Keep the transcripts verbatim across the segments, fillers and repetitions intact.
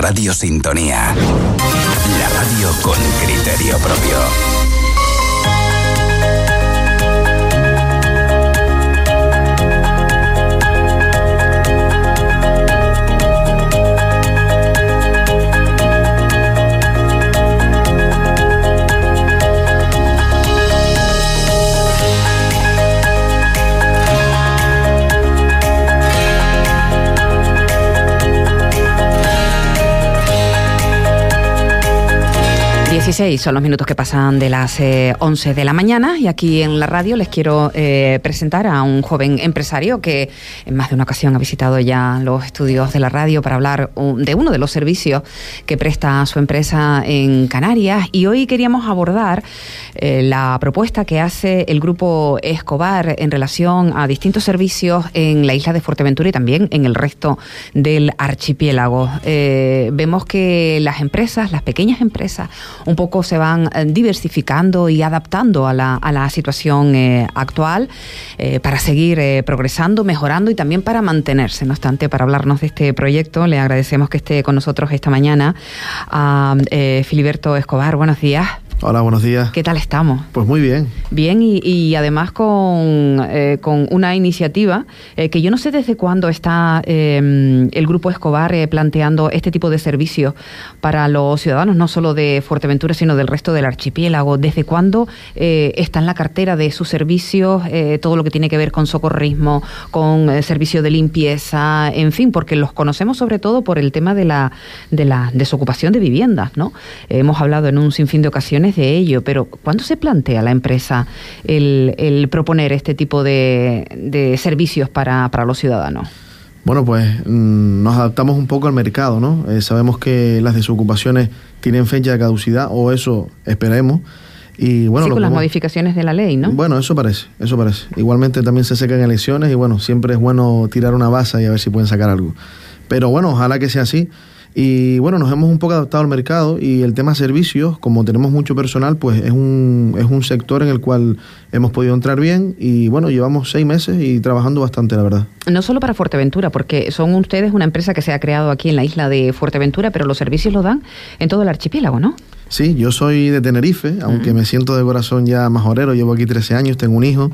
Radio Sintonía. La radio con criterio propio. dieciséis son los minutos que pasan de las eh, once de la mañana y aquí en la radio les quiero eh, presentar a un joven empresario que en más de una ocasión ha visitado ya los estudios de la radio para hablar un, de uno de los servicios que presta su empresa en Canarias, y hoy queríamos abordar eh, la propuesta que hace el Grupo Escobar en relación a distintos servicios en la isla de Fuerteventura y también en el resto del archipiélago. Eh, vemos que las empresas, las pequeñas empresas, un poco se van diversificando y adaptando a la, a la situación eh, actual eh, para seguir eh, progresando, mejorando y también para mantenerse. No obstante, para hablarnos de este proyecto, le agradecemos que esté con nosotros esta mañana a eh, Filiberto Escobar. Buenos días. Hola, buenos días. ¿Qué tal estamos? Pues muy bien. Bien, y, y además con, eh, con una iniciativa eh, que yo no sé desde cuándo está eh, el Grupo Escobar eh, planteando este tipo de servicios para los ciudadanos, no solo de Fuerteventura, sino del resto del archipiélago. ¿Desde cuándo eh, está en la cartera de sus servicios eh, todo lo que tiene que ver con socorrismo, con eh, servicio de limpieza, en fin, porque los conocemos sobre todo por el tema de la, de la desocupación de viviendas, ¿no? Eh, hemos hablado en un sinfín de ocasiones de ello, pero ¿cuándo se plantea la empresa el, el proponer este tipo de, de servicios para, para los ciudadanos? Bueno, pues mmm, nos adaptamos un poco al mercado, ¿no? Eh, sabemos que las desocupaciones tienen fecha de caducidad, o eso esperemos. Y bueno, sí, con las como, modificaciones de la ley, ¿no? Bueno, eso parece, eso parece. Igualmente también se secan elecciones y bueno, siempre es bueno tirar una baza y a ver si pueden sacar algo. Pero bueno, ojalá que sea así. Y bueno, nos hemos un poco adaptado al mercado, y el tema servicios, como tenemos mucho personal, pues es un, es un sector en el cual hemos podido entrar bien, y bueno, llevamos seis meses y trabajando bastante, la verdad. No solo para Fuerteventura, porque son ustedes una empresa que se ha creado aquí en la isla de Fuerteventura, pero los servicios los dan en todo el archipiélago, ¿no? Sí, yo soy de Tenerife, aunque uh-huh. me siento de corazón ya majorero, llevo aquí trece años, tengo un hijo.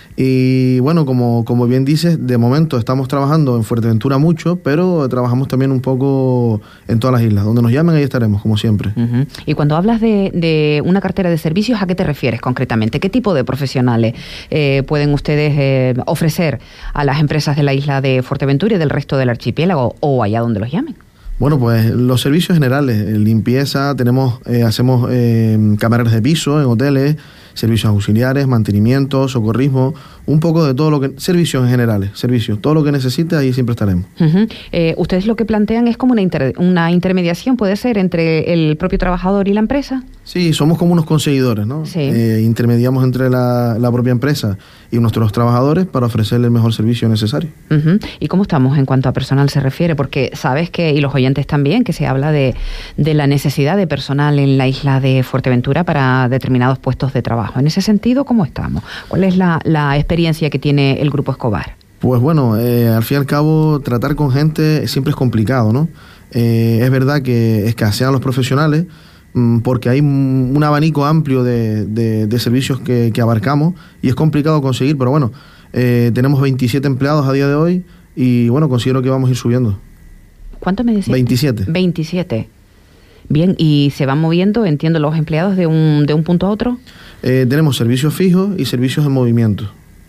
Y bueno, como, como bien dices, de momento estamos trabajando en Fuerteventura mucho, pero trabajamos también un poco en todas las islas. Donde nos llamen, ahí estaremos, como siempre. Uh-huh. Y cuando hablas de, de una cartera de servicios, ¿a qué te refieres concretamente? ¿Qué tipo de profesionales eh, pueden ustedes eh, ofrecer a las empresas de la isla de Fuerteventura y del resto del archipiélago, o allá donde los llamen? Bueno, pues los servicios generales, limpieza, tenemos, eh, hacemos eh, camareros de piso en hoteles, servicios auxiliares, mantenimiento, socorrismo, un poco de todo lo que... Servicios en generales, servicios, todo lo que necesite, ahí siempre estaremos. Uh-huh. Eh, ustedes lo que plantean es como una, inter, una intermediación, ¿puede ser?, entre el propio trabajador y la empresa. Sí, somos como unos conseguidores, ¿no? Sí. Eh, intermediamos entre la, la propia empresa y nuestros trabajadores para ofrecerle el mejor servicio necesario. Uh-huh. ¿Y cómo estamos en cuanto a personal se refiere? Porque sabes que, y los oyentes también, que se habla de, de la necesidad de personal en la isla de Fuerteventura para determinados puestos de trabajo. En ese sentido, ¿cómo estamos? ¿Cuál es la, la experiencia que tiene el Grupo Escobar? Pues bueno, eh, al fin y al cabo, tratar con gente siempre es complicado, ¿no? Eh, es verdad que escasean los profesionales, mmm, porque hay un abanico amplio de, de, de servicios que, que abarcamos, y es complicado conseguir, pero bueno, eh, tenemos veintisiete empleados a día de hoy, y bueno, considero que vamos a ir subiendo. ¿Cuánto me decís? veintisiete. veintisiete. Bien, ¿y se van moviendo, entiendo, los empleados de un, de un punto a otro? Eh, tenemos servicios fijos y servicios en movimiento.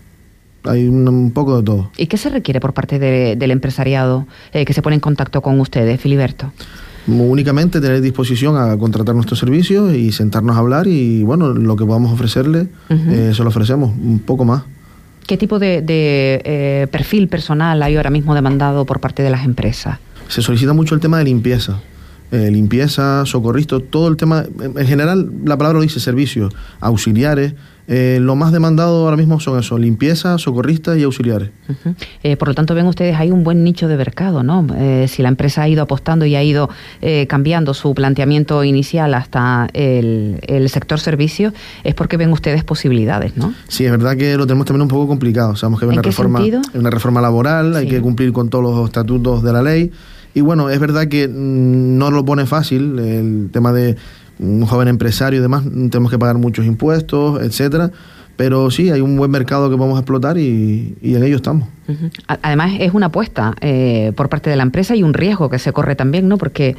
Hay un, un poco de todo. ¿Y qué se requiere por parte de, del empresariado eh, que se pone en contacto con ustedes, Filiberto? Únicamente tener disposición a contratar nuestros servicios y sentarnos a hablar, y bueno, lo que podamos ofrecerle, uh-huh. eh, se lo ofrecemos, un poco más. ¿Qué tipo de, de eh, perfil personal hay ahora mismo demandado por parte de las empresas? Se solicita mucho el tema de limpieza. Eh, limpieza, socorristas, todo el tema, en general la palabra lo dice, servicios, auxiliares, eh, lo más demandado ahora mismo son eso, limpieza, socorristas y auxiliares. Uh-huh. Eh, por lo tanto, ven ustedes, hay un buen nicho de mercado, ¿no? Eh, si la empresa ha ido apostando y ha ido eh, cambiando su planteamiento inicial hasta el, el sector servicios, es porque ven ustedes posibilidades, ¿no? Sí, es verdad que lo tenemos también un poco complicado, sabemos que hay una reforma, una reforma laboral, sí. Hay que cumplir con todos los estatutos de la ley. Y bueno, es verdad que no lo pone fácil el tema de un joven empresario y demás, tenemos que pagar muchos impuestos, etcétera. Pero sí, hay un buen mercado que vamos a explotar y, y en ello estamos. Uh-huh. Además, es una apuesta eh, por parte de la empresa y un riesgo que se corre también, ¿no? Porque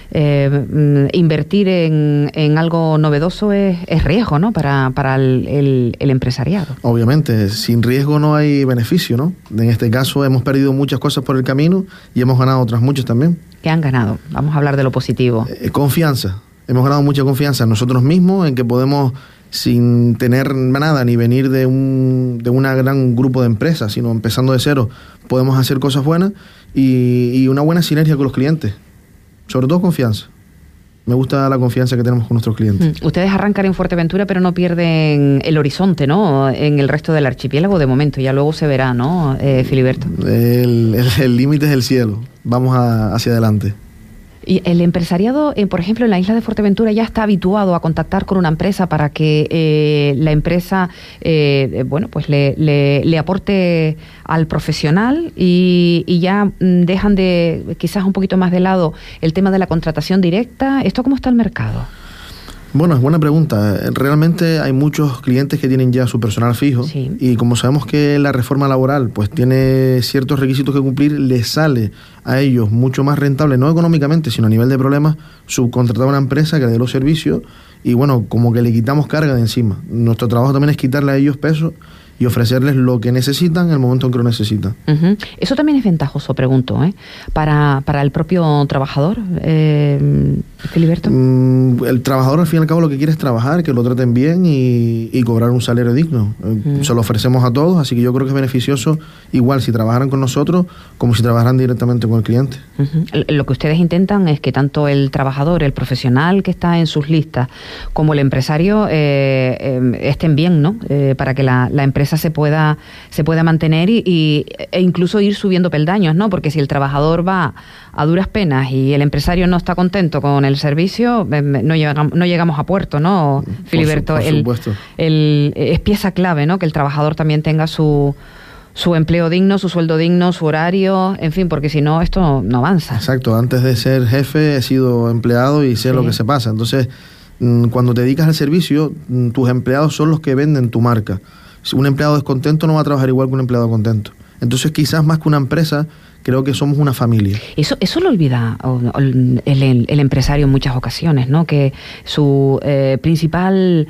eh, invertir en, en algo novedoso es, es riesgo, ¿no? Para, para el, el, el empresariado. Obviamente, sin riesgo no hay beneficio, ¿no? En este caso hemos perdido muchas cosas por el camino y hemos ganado otras muchas también. ¿Qué han ganado? Vamos a hablar de lo positivo. Eh, confianza. Hemos ganado mucha confianza en nosotros mismos, en que podemos, sin tener nada, ni venir de un de una gran grupo de empresas, sino empezando de cero, podemos hacer cosas buenas y, y una buena sinergia con los clientes. Sobre todo confianza. Me gusta la confianza que tenemos con nuestros clientes. Mm. Ustedes arrancan en Fuerteventura, pero no pierden el horizonte, ¿no? En el resto del archipiélago de momento, ya luego se verá, ¿no, eh, Filiberto? El límite es el cielo. Vamos a, hacia adelante. Y el empresariado, eh, por ejemplo, en la isla de Fuerteventura ya está habituado a contactar con una empresa para que eh, la empresa, eh, bueno, pues le, le, le aporte al profesional y, y ya dejan de, quizás un poquito más de lado, el tema de la contratación directa. ¿Esto cómo está el mercado? Bueno, es buena pregunta. Realmente hay muchos clientes que tienen ya su personal fijo, sí. Y como sabemos que la reforma laboral pues tiene ciertos requisitos que cumplir, les sale a ellos mucho más rentable, no económicamente, sino a nivel de problemas, subcontratar a una empresa que le dé los servicios y bueno, como que le quitamos carga de encima. Nuestro trabajo también es quitarle a ellos peso y ofrecerles lo que necesitan en el momento en que lo necesitan. Uh-huh. Eso también es ventajoso, pregunto, ¿eh? Para, para el propio trabajador, eh, Filiberto. Mm, el trabajador al fin y al cabo lo que quiere es trabajar, que lo traten bien y, y cobrar un salario digno. Uh-huh. Se lo ofrecemos a todos, así que yo creo que es beneficioso igual si trabajaran con nosotros como si trabajaran directamente con el cliente. Uh-huh. Lo que ustedes intentan es que tanto el trabajador, el profesional que está en sus listas, como el empresario eh, eh, estén bien, ¿no? Eh, para que la, la empresa se pueda se pueda mantener y, y, e incluso ir subiendo peldaños, ¿no? Porque si el trabajador va a duras penas y el empresario no está contento con el servicio, no llegamos, no llegamos a puerto, ¿no, Filiberto? Por, su, por supuesto. El, el, es pieza clave, ¿no? Que el trabajador también tenga su su empleo digno, su sueldo digno, su horario, en fin, porque si no, esto no avanza. Exacto. Antes de ser jefe he sido empleado y sé sí. lo que se pasa. Entonces, cuando te dedicas al servicio, tus empleados son los que venden tu marca. Si un empleado descontento no va a trabajar igual que un empleado contento. Entonces, quizás más que una empresa, creo que somos una familia. Eso eso lo olvida el, el, el empresario en muchas ocasiones, ¿no? Que su eh, principal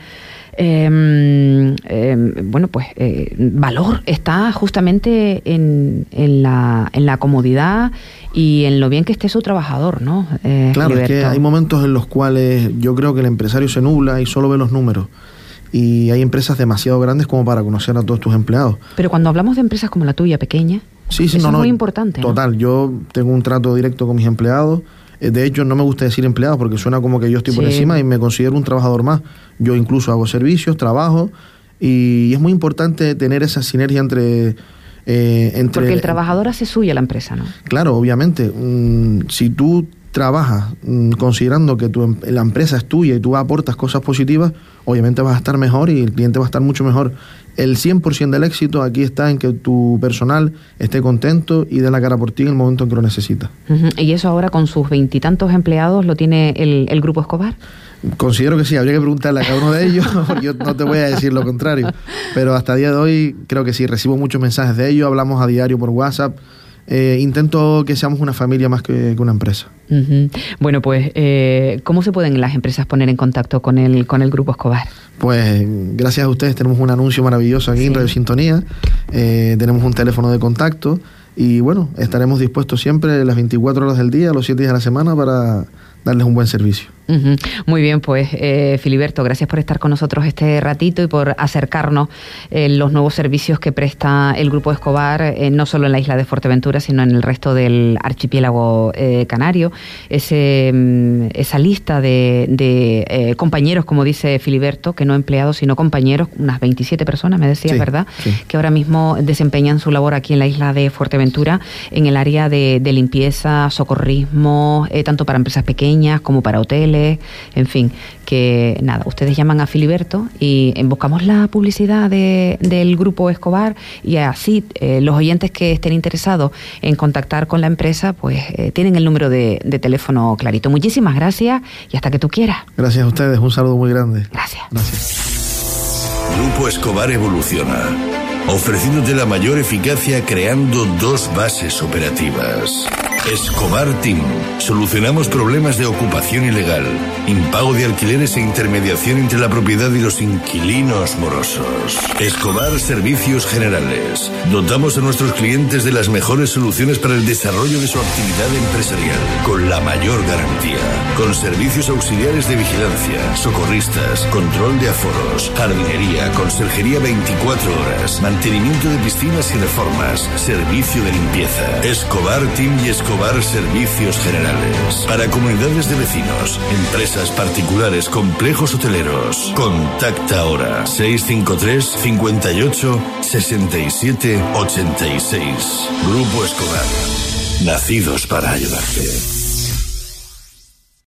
eh, eh, bueno, pues eh, valor está justamente en, en, la, en la comodidad y en lo bien que esté su trabajador, ¿no? Eh, claro, Filiberto. Es que hay momentos en los cuales yo creo que el empresario se nubla y solo ve los números. Y hay empresas demasiado grandes como para conocer a todos tus empleados. Pero cuando hablamos de empresas como la tuya, pequeña, sí, sí, eso no, es no, muy importante. Total, ¿no? Yo tengo un trato directo con mis empleados. De hecho, no me gusta decir empleados porque suena como que yo estoy sí. por encima y me considero un trabajador más. Yo incluso hago servicios, trabajo y es muy importante tener esa sinergia entre... Eh, entre porque el trabajador hace suya la empresa, ¿no? Claro, obviamente. Mm, si tú trabajas mmm, considerando que tu, la empresa es tuya y tú aportas cosas positivas, obviamente vas a estar mejor y el cliente va a estar mucho mejor. El cien por ciento del éxito aquí está en que tu personal esté contento y dé la cara por ti en el momento en que lo necesita. Uh-huh. ¿Y eso ahora con sus veintitantos empleados lo tiene el, el Grupo Escobar? Considero que sí, habría que preguntarle a cada uno de ellos, porque yo no te voy a decir lo contrario. Pero hasta el día de hoy creo que sí, recibo muchos mensajes de ellos, hablamos a diario por WhatsApp. Eh, intento que seamos una familia más que, que una empresa. Uh-huh. Bueno, pues, eh, ¿cómo se pueden las empresas poner en contacto con el, con el Grupo Escobar? Pues, gracias a ustedes tenemos un anuncio maravilloso aquí sí. en Radio Sintonía, eh, tenemos un teléfono de contacto y bueno, estaremos dispuestos siempre las veinticuatro horas del día, los siete días de la semana para darles un buen servicio. Uh-huh. Muy bien, pues eh, Filiberto, gracias por estar con nosotros este ratito y por acercarnos eh, los nuevos servicios que presta el Grupo Escobar, eh, no solo en la isla de Fuerteventura, sino en el resto del archipiélago eh, canario. Ese, esa lista de, de eh, compañeros, como dice Filiberto, que no empleados, sino compañeros, unas veintisiete personas, me decías, sí, ¿verdad? Sí. Que ahora mismo desempeñan su labor aquí en la isla de Fuerteventura, en el área de, de limpieza, socorrismo, eh, tanto para empresas pequeñas como para hoteles, sociales, en fin, que nada, ustedes llaman a Filiberto y buscamos la publicidad de, del Grupo Escobar y así eh, los oyentes que estén interesados en contactar con la empresa, pues eh, tienen el número de, de teléfono clarito. Muchísimas gracias y hasta que tú quieras. Gracias a ustedes, un saludo muy grande. Gracias. Gracias. Grupo Escobar evoluciona, ofreciéndote la mayor eficacia creando dos bases operativas. Escobar Team. Solucionamos problemas de ocupación ilegal, impago de alquileres e intermediación entre la propiedad y los inquilinos morosos. Escobar Servicios Generales. Dotamos a nuestros clientes de las mejores soluciones para el desarrollo de su actividad empresarial, con la mayor garantía. Con servicios auxiliares de vigilancia, socorristas, control de aforos, jardinería, conserjería veinticuatro horas, mantenimiento de piscinas y reformas, servicio de limpieza. Escobar Team y Escobar Servicios Generales. Para comunidades de vecinos, empresas particulares, complejos hoteleros. Contacta ahora seis cinco tres, cinco ocho, seis siete, ocho seis. Grupo Escobar. Nacidos para ayudarte.